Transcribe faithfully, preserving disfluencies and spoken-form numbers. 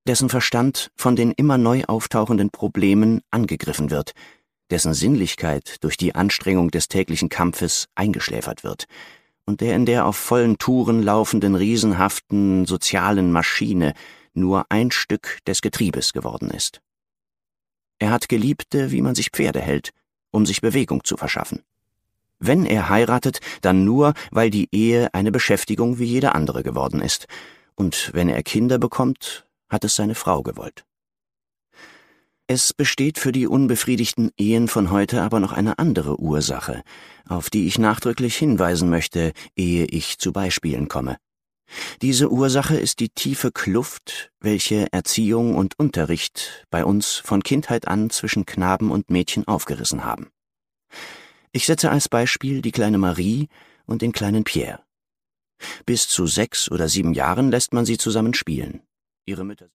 dessen Verstand von den immer neu auftauchenden Problemen angegriffen wird, dessen Sinnlichkeit durch die Anstrengung des täglichen Kampfes eingeschläfert wird und der in der auf vollen Touren laufenden riesenhaften sozialen Maschine nur ein Stück des Getriebes geworden ist. Er hat Geliebte, wie man sich Pferde hält, um sich Bewegung zu verschaffen. Wenn er heiratet, dann nur, weil die Ehe eine Beschäftigung wie jede andere geworden ist. Und wenn er Kinder bekommt, hat es seine Frau gewollt. Es besteht für die unbefriedigten Ehen von heute aber noch eine andere Ursache, auf die ich nachdrücklich hinweisen möchte, ehe ich zu Beispielen komme. Diese Ursache ist die tiefe Kluft, welche Erziehung und Unterricht bei uns von Kindheit an zwischen Knaben und Mädchen aufgerissen haben. Ich setze als Beispiel die kleine Marie und den kleinen Pierre. Bis zu sechs oder sieben Jahren lässt man sie zusammen spielen. Ihre Mütter